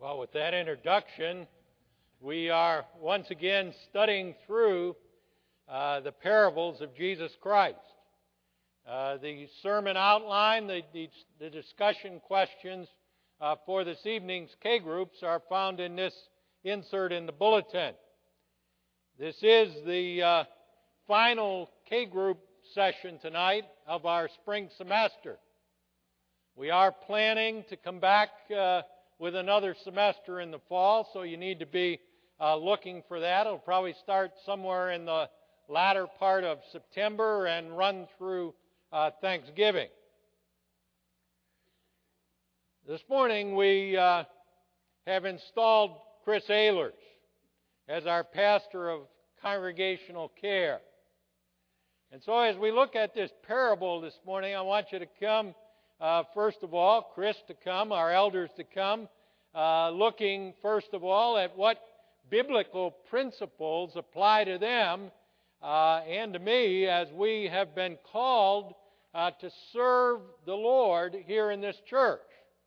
Well, with that introduction, we are once again studying through the parables of Jesus Christ. The sermon outline, the discussion questions for this evening's K groups are found in this insert in the bulletin. This is the final K group session tonight of our spring semester. We are planning to come back with another semester in the fall, so you need to be looking for that. It'll probably start somewhere in the latter part of September and run through Thanksgiving. This morning we have installed Chris Ehlers as our pastor of congregational care. And so as we look at this parable this morning, I want you to come, first of all, Chris to come, our elders to come, looking first of all at what biblical principles apply to them and to me as we have been called to serve the Lord here in this church.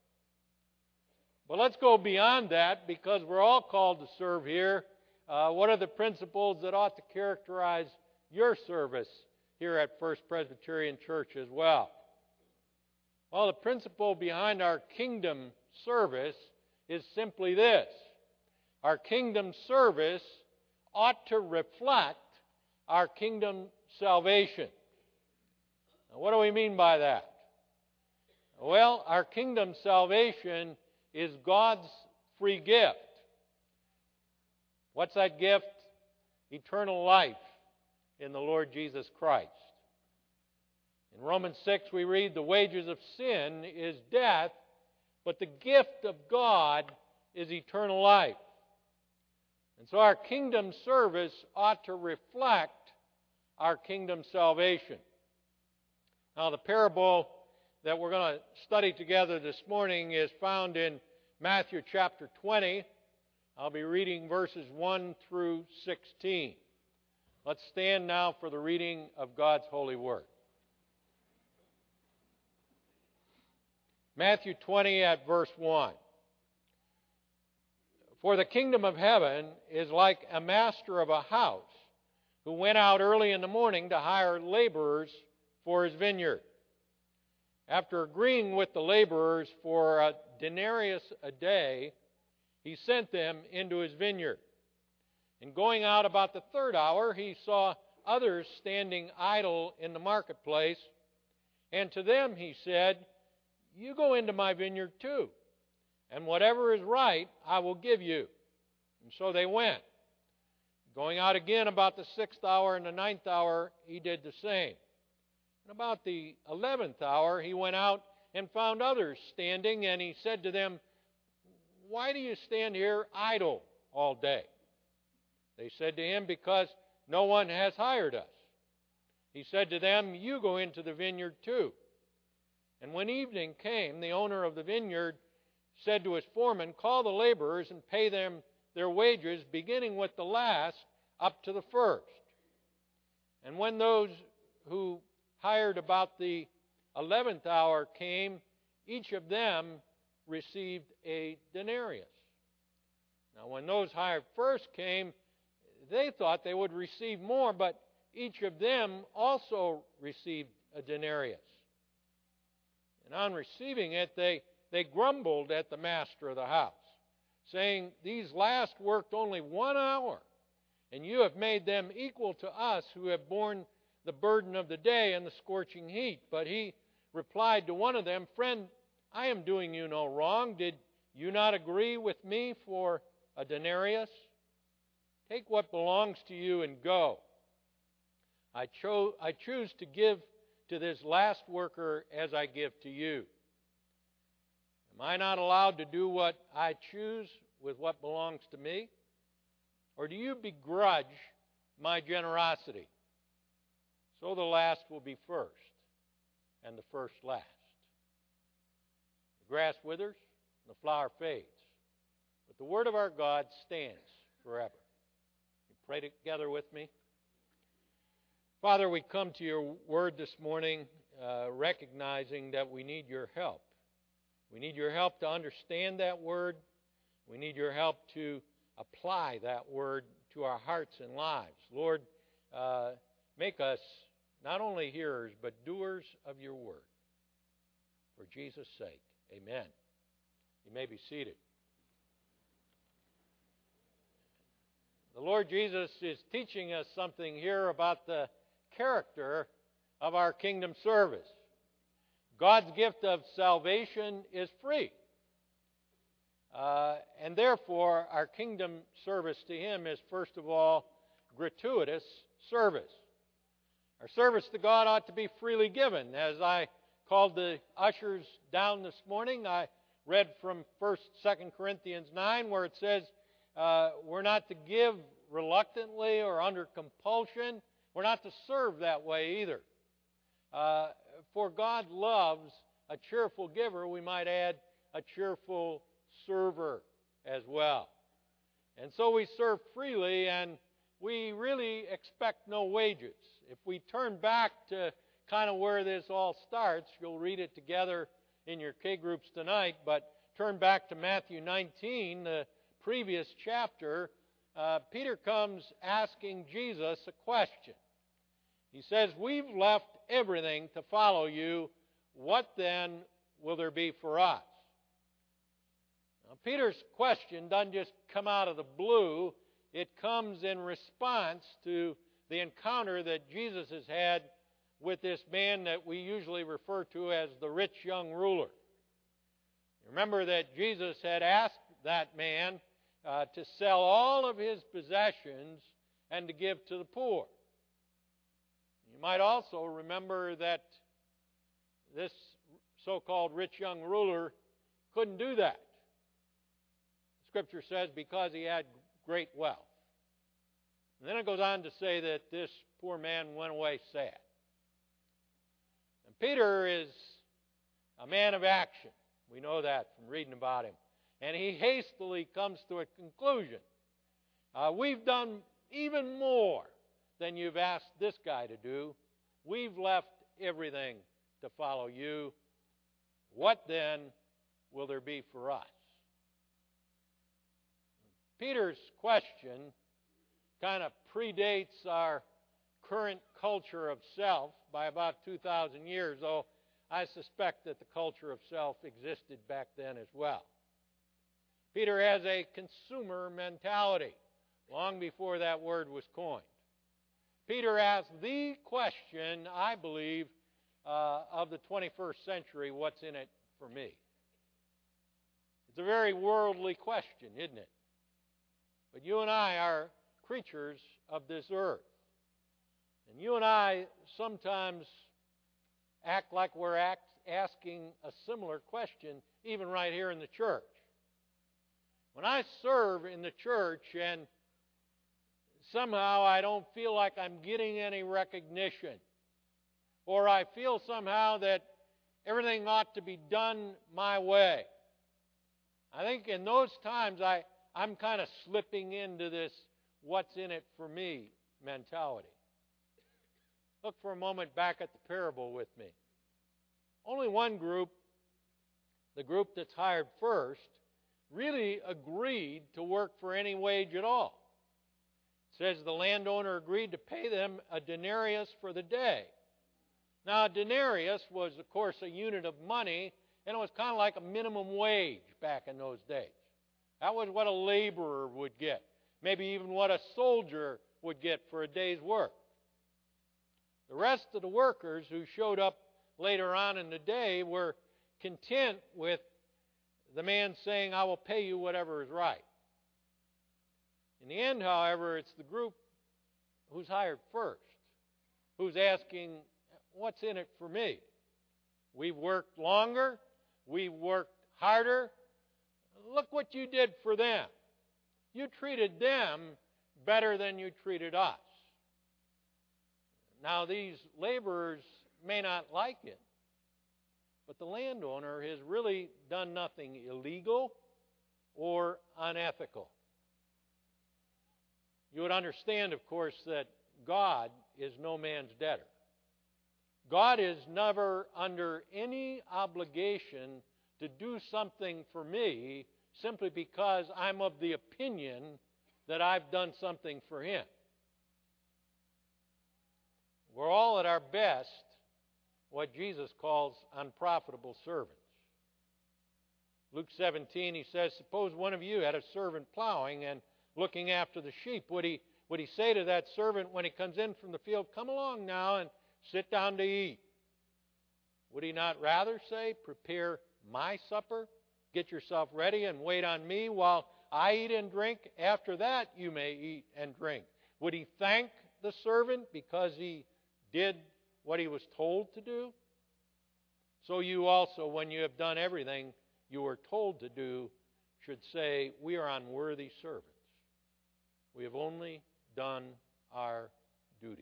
But let's go beyond that, because we're all called to serve here. What are the principles that ought to characterize your service here at First Presbyterian Church as well? Well, the principle behind our kingdom service is simply this. Our kingdom service ought to reflect our kingdom salvation. Now, what do we mean by that? Well, our kingdom salvation is God's free gift. What's that gift? Eternal life in the Lord Jesus Christ. In Romans 6 we read, the wages of sin is death, but the gift of God is eternal life. And so our kingdom service ought to reflect our kingdom salvation. Now, the parable that we're going to study together this morning is found in Matthew chapter 20. I'll be reading verses 1 through 16. Let's stand now for the reading of God's holy word. Matthew 20 at verse 1. For the kingdom of heaven is like a master of a house who went out early in the morning to hire laborers for his vineyard. After agreeing with the laborers for a denarius a day, he sent them into his vineyard. And going out about the third hour, he saw others standing idle in the marketplace. And to them he said, you go into my vineyard too, and whatever is right I will give you. And so they went. Going out again about the 6th hour and the 9th hour, he did the same. And about the 11th hour, he went out and found others standing, and he said to them, why do you stand here idle all day? They said to him, because no one has hired us. He said to them, you go into the vineyard too. And when evening came, the owner of the vineyard said to his foreman, call the laborers and pay them their wages, beginning with the last up to the first. And when those who hired about the 11th hour came, each of them received a denarius. Now, when those hired first came, they thought they would receive more, but each of them also received a denarius. And on receiving it, they grumbled at the master of the house, saying, these last worked only 1 hour, and you have made them equal to us who have borne the burden of the day and the scorching heat. But he replied to one of them, friend, I am doing you no wrong. Did you not agree with me for a denarius? Take what belongs to you and go. I choose to give to this last worker as I give to you. Am I not allowed to do what I choose with what belongs to me? Or do you begrudge my generosity? So the last will be first, and the first last. The grass withers, and the flower fades, but the word of our God stands forever. You pray together with me. Father, we come to your word this morning recognizing that we need your help. We need your help to understand that word. We need your help to apply that word to our hearts and lives. Lord, make us not only hearers, but doers of your word. For Jesus' sake, amen. You may be seated. The Lord Jesus is teaching us something here about the character of our kingdom service. God's gift of salvation is free. And therefore, our kingdom service to Him is, first of all, gratuitous service. Our service to God ought to be freely given. As I called the ushers down this morning, I read from 1st, 2nd Corinthians 9, where it says, we're not to give reluctantly or under compulsion. We're not to serve that way either. For God loves a cheerful giver. We might add a cheerful server as well. And so we serve freely, and we really expect no wages. If we turn back to kind of where this all starts, you'll read it together in your K groups tonight, but turn back to Matthew 19, the previous chapter. Peter comes asking Jesus a question. He says, we've left everything to follow you. What then will there be for us? Now, Peter's question doesn't just come out of the blue. It comes in response to the encounter that Jesus has had with this man that we usually refer to as the rich young ruler. Remember that Jesus had asked that man to sell all of his possessions and to give to the poor. You might also remember that this so-called rich young ruler couldn't do that. Scripture says because he had great wealth. And then it goes on to say that this poor man went away sad. And Peter is a man of action. We know that from reading about him. And he hastily comes to a conclusion. We've done even more than you've asked this guy to do. We've left everything to follow you. What then will there be for us? Peter's question kind of predates our current culture of self by about 2,000 years, though I suspect that the culture of self existed back then as well. Peter has a consumer mentality long before that word was coined. Peter asked the question, I believe, of the 21st century, what's in it for me? It's a very worldly question, isn't it? But you and I are creatures of this earth. And you and I sometimes act like we're asking a similar question, even right here in the church. When I serve in the church and somehow I don't feel like I'm getting any recognition, or I feel somehow that everything ought to be done my way, I think in those times I'm kind of slipping into this what's in it for me mentality. Look for a moment back at the parable with me. Only one group, the group that's hired first, really agreed to work for any wage at all. It says the landowner agreed to pay them a denarius for the day. Now, a denarius was, of course, a unit of money, and it was kind of like a minimum wage back in those days. That was what a laborer would get, maybe even what a soldier would get for a day's work. The rest of the workers who showed up later on in the day were content with the man saying, I will pay you whatever is right. In the end, however, it's the group who's hired first, who's asking, what's in it for me? We've worked longer, we've worked harder. Look what you did for them. You treated them better than you treated us. Now, these laborers may not like it, but the landowner has really done nothing illegal or unethical. You would understand, of course, that God is no man's debtor. God is never under any obligation to do something for me simply because I'm of the opinion that I've done something for him. We're all at our best what Jesus calls unprofitable servants. Luke 17, he says, suppose one of you had a servant plowing and looking after the sheep. Would he say to that servant when he comes in from the field, come along now and sit down to eat? Would he not rather say, prepare my supper, get yourself ready and wait on me while I eat and drink? After that you may eat and drink. Would he thank the servant because he did what he was told to do? So you also, when you have done everything you were told to do, should say, we are unworthy servants. We have only done our duty.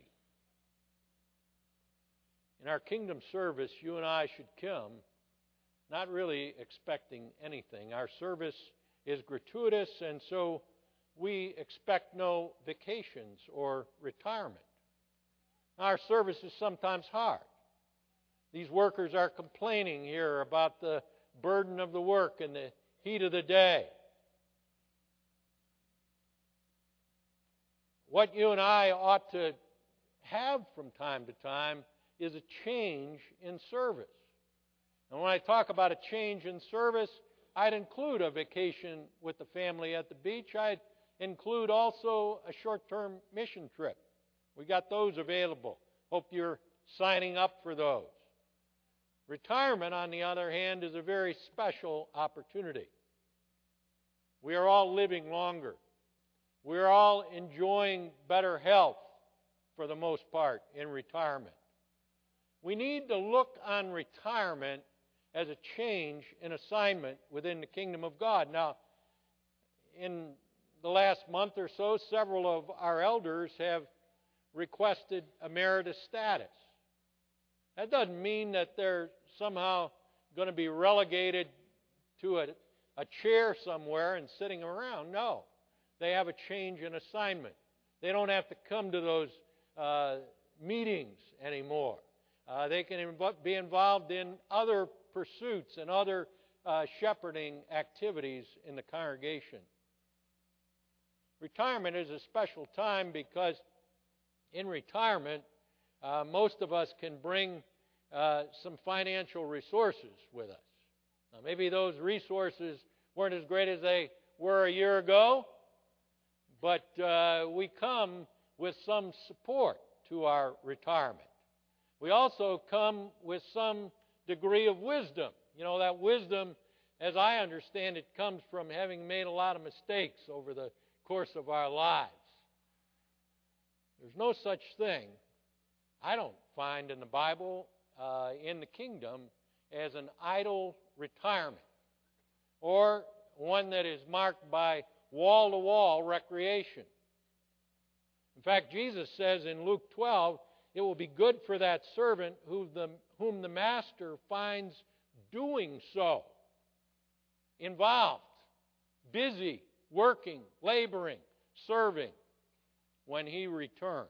In our kingdom service, you and I should come not really expecting anything. Our service is gratuitous, and so we expect no vacations or retirement. Our service is sometimes hard. These workers are complaining here about the burden of the work and the heat of the day. What you and I ought to have from time to time is a change in service. And when I talk about a change in service, I'd include a vacation with the family at the beach. I'd include also a short-term mission trip. We got those available. Hope you're signing up for those. Retirement, on the other hand, is a very special opportunity. We are all living longer. We are all enjoying better health, for the most part, in retirement. We need to look on retirement as a change in assignment within the kingdom of God. Now, in the last month or so, several of our elders have requested emeritus status. That doesn't mean that they're somehow going to be relegated to a chair somewhere and sitting around. No. They have a change in assignment. They don't have to come to those meetings anymore. They can be involved in other pursuits and other shepherding activities in the congregation. Retirement is a special time because in retirement, most of us can bring some financial resources with us. Now, maybe those resources weren't as great as they were a year ago, but we come with some support to our retirement. We also come with some degree of wisdom. You know, that wisdom, as I understand it, comes from having made a lot of mistakes over the course of our lives. There's no such thing, I don't find in the Bible, in the kingdom, as an idle retirement or one that is marked by wall-to-wall recreation. In fact, Jesus says in Luke 12, it will be good for that servant whom the master finds doing so, involved, busy, working, laboring, serving, when he returns.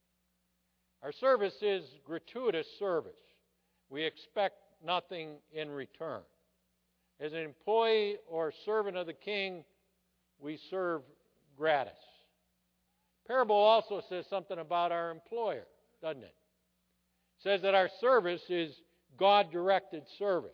Our service is gratuitous service. We expect nothing in return. As an employee or servant of the king, we serve gratis. Parable also says something about our employer, doesn't it? It says that our service is God-directed service.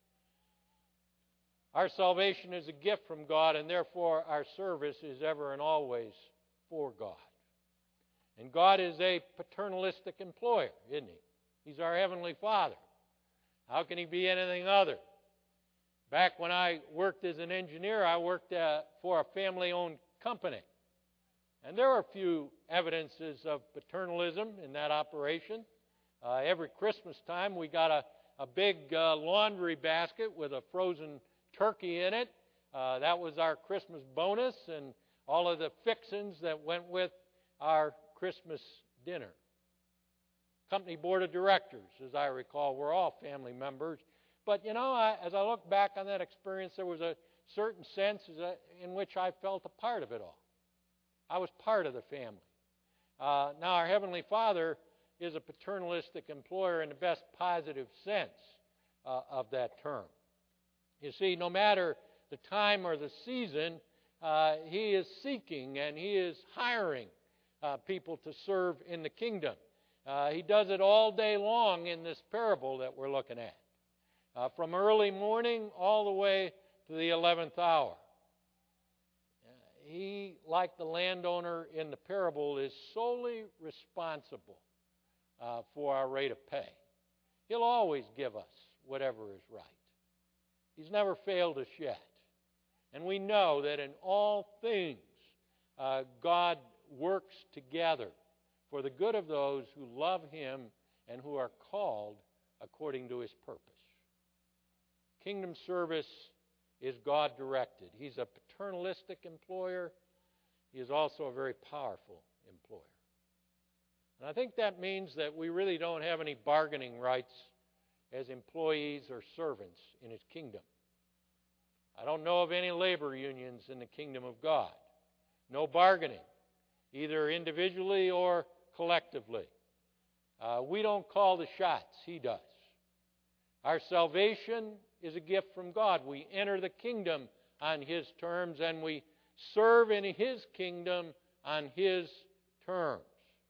Our salvation is a gift from God, and therefore our service is ever and always for God. And God is a paternalistic employer, isn't He? He's our Heavenly Father. How can He be anything other? Back when I worked as an engineer, I worked for a family-owned company. And there are a few evidences of paternalism in that operation. Every Christmas time, we got a big laundry basket with a frozen turkey in it. That was our Christmas bonus and all of the fixings that went with our Christmas dinner. Company board of directors, as I recall, were all family members. But, you know, as I look back on that experience, there was a certain sense in which I felt a part of it all. I was part of the family. Now, our Heavenly Father is a paternalistic employer in the best positive sense of that term. You see, no matter the time or the season, he is seeking and he is hiring people to serve in the kingdom. He does it all day long in this parable that we're looking at, from early morning all the way to the 11th hour. He, like the landowner in the parable, is solely responsible for our rate of pay. He'll always give us whatever is right. He's never failed us yet. And we know that in all things, God works together for the good of those who love Him and who are called according to His purpose. Kingdom service is God-directed. He's a paternalistic employer. He is also a very powerful employer. And I think that means that we really don't have any bargaining rights as employees or servants in His kingdom. I don't know of any labor unions in the kingdom of God. No bargaining, either individually or collectively. We don't call the shots. He does. Our salvation is a gift from God. We enter the kingdom on His terms, and we serve in His kingdom on His terms.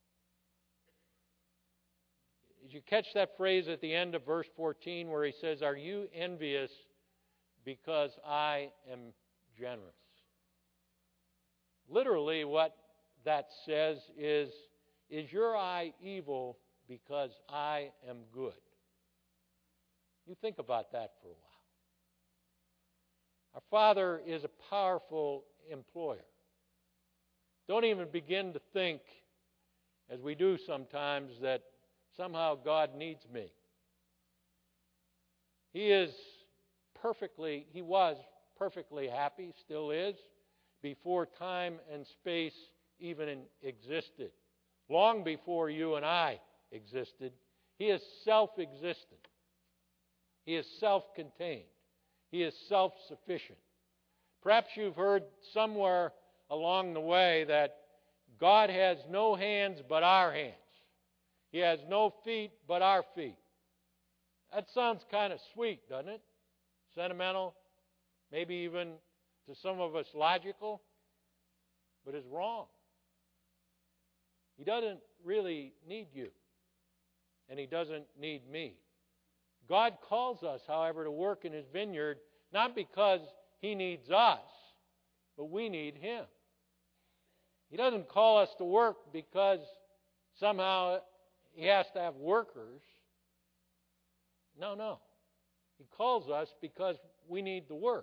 Did you catch that phrase at the end of verse 14 where he says, "Are you envious because I am generous?" Literally what that says is your eye evil because I am good? You think about that for a while. Our Father is a powerful employer. Don't even begin to think, as we do sometimes, that somehow God needs me. He was perfectly happy, still is, before time and space even existed. Long before you and I existed, He is self-existent. He is self-contained. He is self-sufficient. Perhaps you've heard somewhere along the way that God has no hands but our hands. He has no feet but our feet. That sounds kind of sweet, doesn't it? Sentimental, maybe even to some of us logical, but it's wrong. He doesn't really need you, and He doesn't need me. God calls us, however, to work in His vineyard, not because He needs us, but we need Him. He doesn't call us to work because somehow He has to have workers. No. He calls us because we need the work.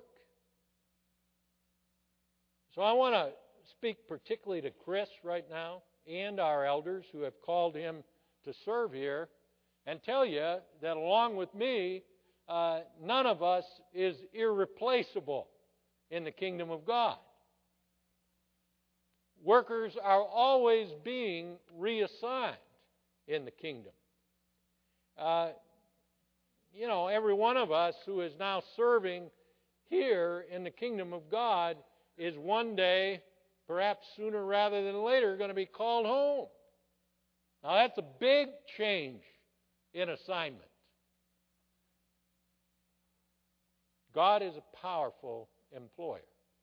So I want to speak particularly to Chris right now and our elders who have called him to serve here and tell you that along with me, none of us is irreplaceable in the kingdom of God. Workers are always being reassigned in the kingdom. Every one of us who is now serving here in the kingdom of God is one day, perhaps sooner rather than later, going to be called home. Now that's a big change in assignment. God is a powerful employer.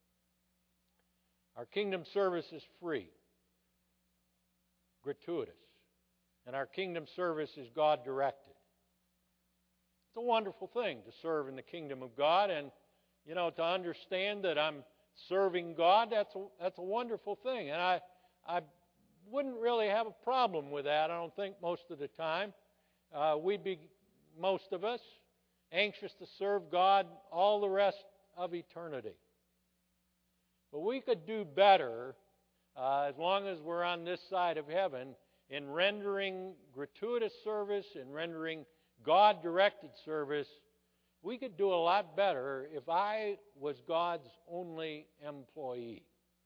Our kingdom service is free, gratuitous, and our kingdom service is God-directed. It's a wonderful thing to serve in the kingdom of God, and to understand that I'm serving God, that's a wonderful thing. And I wouldn't really have a problem with that, I don't think, most of the time. We'd be, most of us, anxious to serve God all the rest of eternity. But we could do better, as long as we're on this side of heaven, in rendering gratuitous service, in rendering God-directed service. We could do a lot better if I was God's only employee.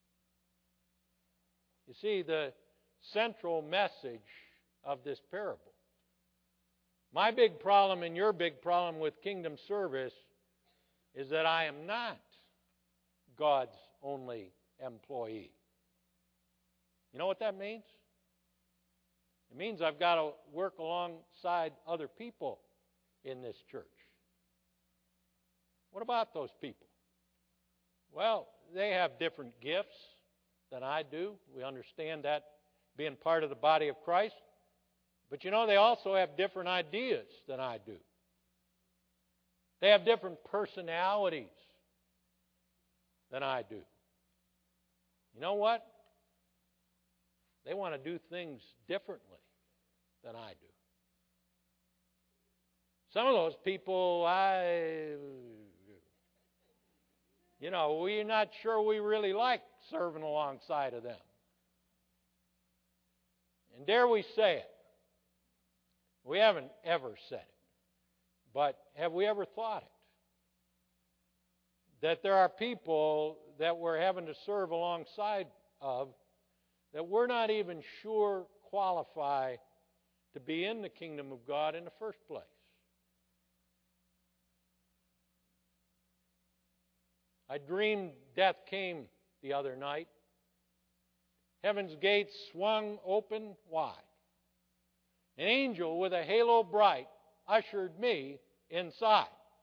You see, the central message of this parable, my big problem and your big problem with kingdom service is that I am not God's only employee. You know what that means? It means I've got to work alongside other people in this church. What about those people? Well, they have different gifts than I do. We understand that being part of the body of Christ. But they also have different ideas than I do. They have different personalities than I do. You know what? They want to do things differently than I do. Some of those people, we're not sure we really like serving alongside of them. And dare we say it? We haven't ever said it. But have we ever thought it? That there are people that we're having to serve alongside of that we're not even sure qualify to be in the kingdom of God in the first place. I dreamed death came the other night. Heaven's gates swung open wide. An angel with a halo bright ushered me inside.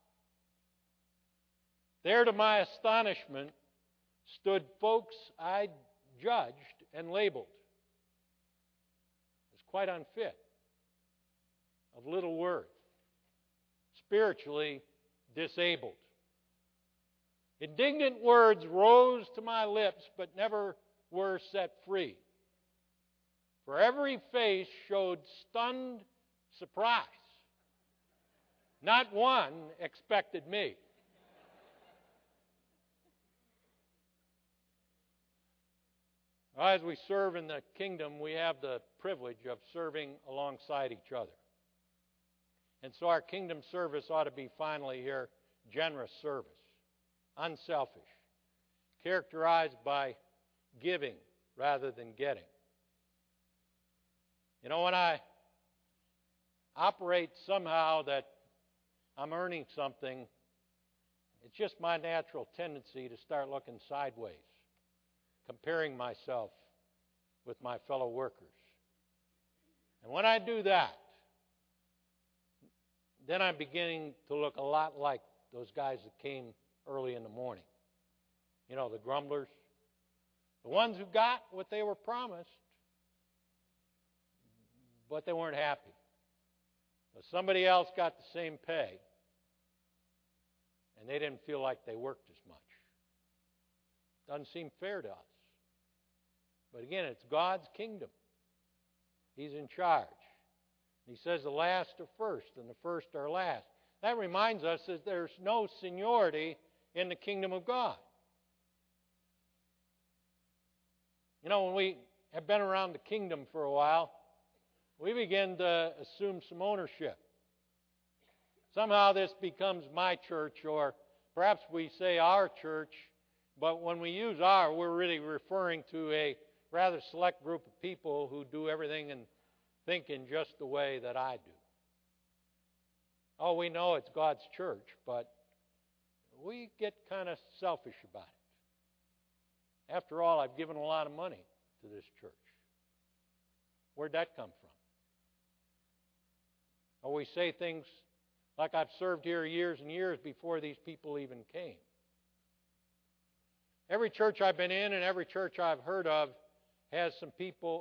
There, to my astonishment, stood folks I'd judged and labeled as quite unfit, of little worth, spiritually disabled. Indignant words rose to my lips, but never were set free. For every face showed stunned surprise. Not one expected me. As we serve in the kingdom, we have the privilege of serving alongside each other. And so our kingdom service ought to be finally here generous service, unselfish, characterized by giving rather than getting. When I operate somehow that I'm earning something, it's just my natural tendency to start looking sideways, comparing myself with my fellow workers. And when I do that, then I'm beginning to look a lot like those guys that came early in the morning. The grumblers. The ones who got what they were promised, but they weren't happy. So somebody else got the same pay, and they didn't feel like they worked as much. Doesn't seem fair to us. But again, it's God's kingdom. He's in charge. He says the last are first and the first are last. That reminds us that there's no seniority in the kingdom of God. When we have been around the kingdom for a while, we begin to assume some ownership. Somehow this becomes my church, or perhaps we say our church, but when we use our, we're really referring to a rather select group of people who do everything and think in just the way that I do. Oh, we know it's God's church, but we get kind of selfish about it. After all, I've given a lot of money to this church. Where'd that come from? Or we say things like, I've served here years and years before these people even came. Every church I've been in and every church I've heard of have some people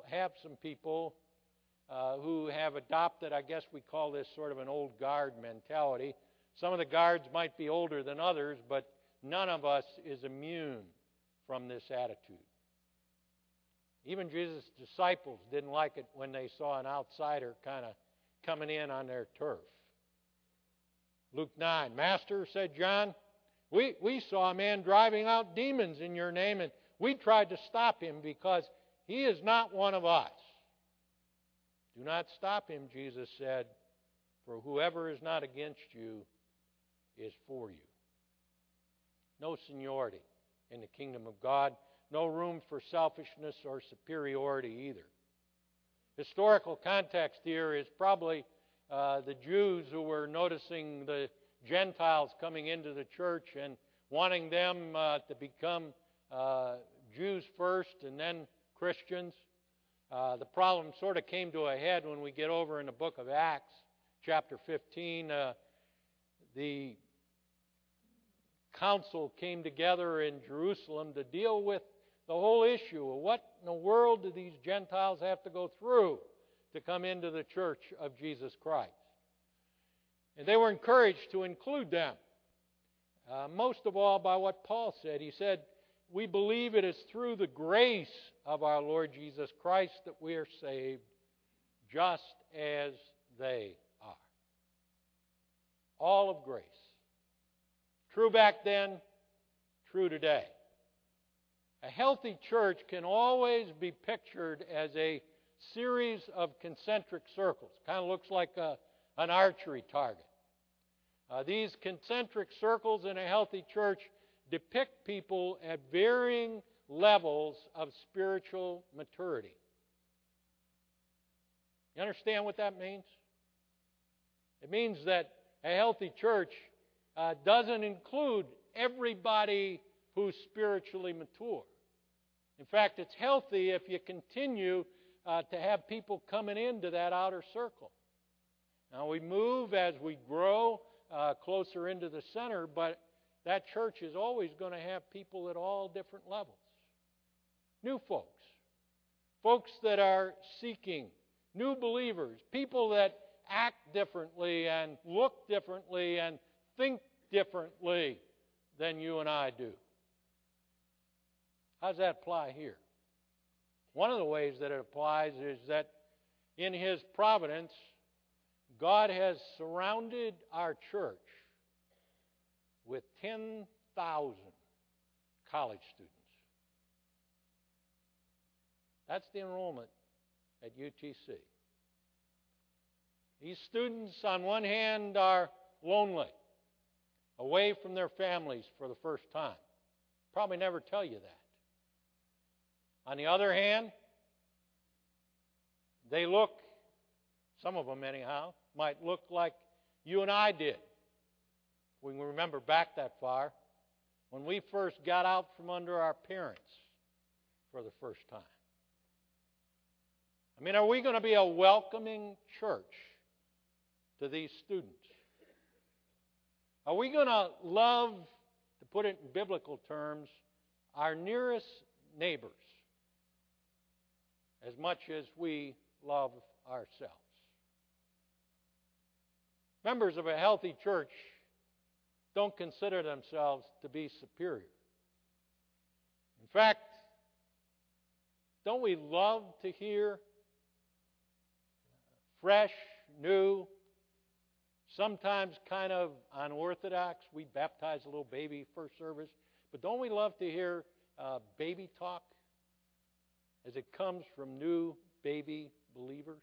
who have adopted, I guess we call this sort of an old guard mentality. Some of the guards might be older than others, but none of us is immune from this attitude. Even Jesus' disciples didn't like it when they saw an outsider kind of coming in on their turf. Luke 9, Master, said John, we saw a man driving out demons in your name, and we tried to stop him because he is not one of us. Do not stop him, Jesus said, for whoever is not against you is for you. No seniority in the kingdom of God. No room for selfishness or superiority either. Historical context here is probably the Jews who were noticing the Gentiles coming into the church and wanting them to become Jews first and then Christians. The problem sort of came to a head when we get over in the book of Acts, chapter 15. The council came together in Jerusalem to deal with the whole issue of what in the world do these Gentiles have to go through to come into the church of Jesus Christ. And they were encouraged to include them. Most of all by what Paul said. He said, "We believe it is through the grace of our Lord Jesus Christ that we are saved, just as they are." All of grace. True back then, true today. A healthy church can always be pictured as a series of concentric circles. Kind of looks like an archery target. These concentric circles in a healthy church depict people at varying levels of spiritual maturity. You understand what that means? It means that a healthy church doesn't include everybody who's spiritually mature. In fact, it's healthy if you continue to have people coming into that outer circle. Now, we move as we grow closer into the center, but that church is always going to have people at all different levels. New folks, folks that are seeking, new believers, people that act differently and look differently and think differently than you and I do. How does that apply here? One of the ways that it applies is that in His providence, God has surrounded our church with 10,000 college students. That's the enrollment at UTC. These students, on one hand, are lonely, away from their families for the first time. Probably never tell you that. On the other hand, they look, some of them anyhow, might look like you and I did. We can remember back that far, when we first got out from under our parents for the first time. I mean, are we going to be a welcoming church to these students? Are we going to love, to put it in biblical terms, our nearest neighbors as much as we love ourselves? Members of a healthy church don't consider themselves to be superior. In fact, don't we love to hear fresh, new, sometimes kind of unorthodox? We baptize a little baby first service, but don't we love to hear baby talk as it comes from new baby believers?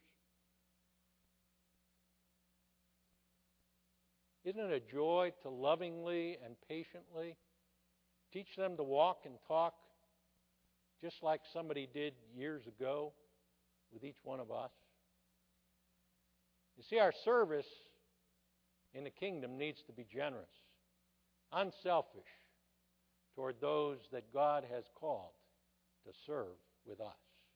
Isn't it a joy to lovingly and patiently teach them to walk and talk just like somebody did years ago with each one of us? You see, our service in the kingdom needs to be generous, unselfish toward those that God has called to serve with us.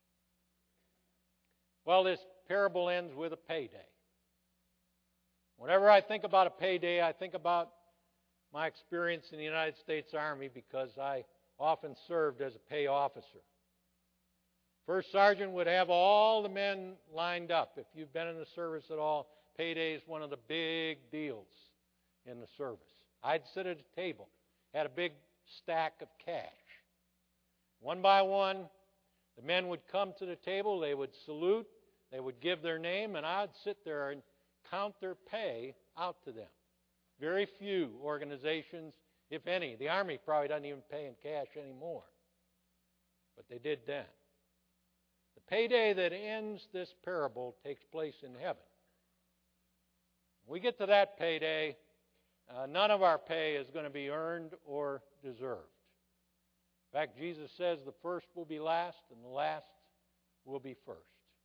Well, this parable ends with a payday. Whenever I think about a payday, I think about my experience in the United States Army, because I often served as a pay officer. First sergeant would have all the men lined up. If you've been in the service at all, payday is one of the big deals in the service. I'd sit at a table, had a big stack of cash. One by one, the men would come to the table, they would salute, they would give their name, and I'd sit there and count their pay out to them. Very few organizations, if any. The Army probably doesn't even pay in cash anymore. But they did then. The payday that ends this parable takes place in heaven. When we get to that payday, none of our pay is going to be earned or deserved. In fact, Jesus says the first will be last and the last will be first.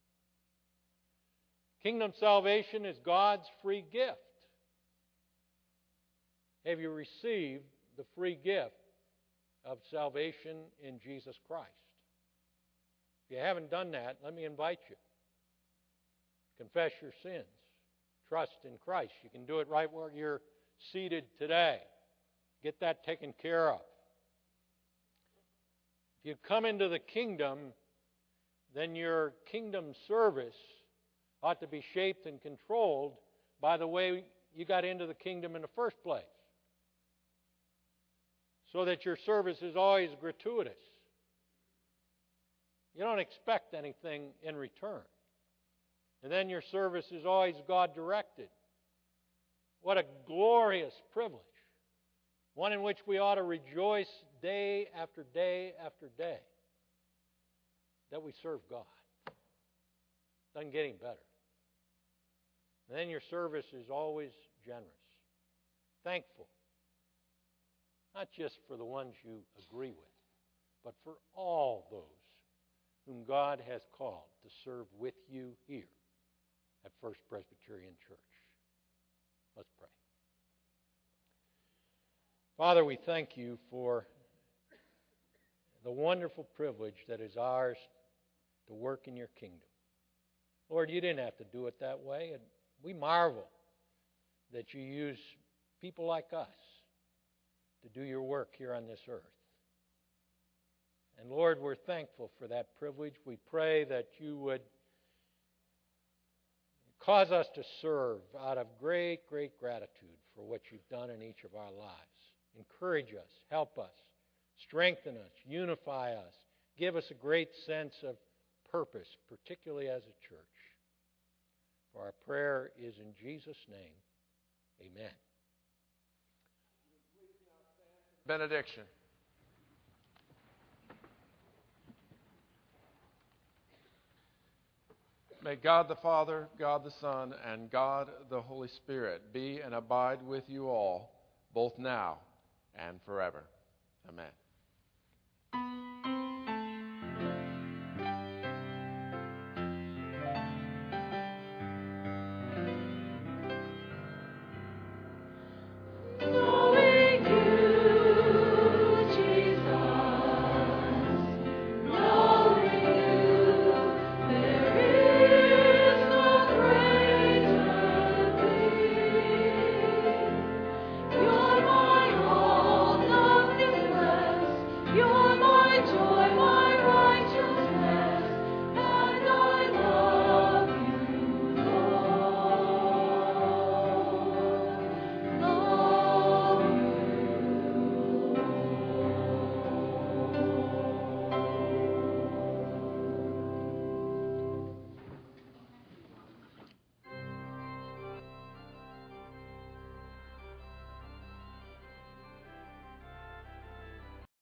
Kingdom salvation is God's free gift. Have you received the free gift of salvation in Jesus Christ? If you haven't done that, let me invite you. Confess your sins. Trust in Christ. You can do it right where you're seated today. get that taken care of. If you come into the kingdom, then your kingdom service ought to be shaped and controlled by the way you got into the kingdom in the first place, so that your service is always gratuitous. You don't expect anything in return. And then your service is always God-directed. What a glorious privilege. One in which we ought to rejoice day after day after day that we serve God. Doesn't get any better. And then your service is always generous, thankful. Not just for the ones you agree with, but for all those whom God has called to serve with you here at First Presbyterian Church. Let's pray. Father, we thank you for the wonderful privilege that is ours to work in your kingdom. Lord, you didn't have to do it that way, and we marvel that you use people like us to do your work here on this earth. And Lord, we're thankful for that privilege. We pray that you would cause us to serve out of great, great gratitude for what you've done in each of our lives. Encourage us, help us, strengthen us, unify us, give us a great sense of purpose, particularly as a church. For our prayer is in Jesus' name. Amen. Benediction. May God the Father, God the Son, and God the Holy Spirit be and abide with you all, both now and forever. Amen.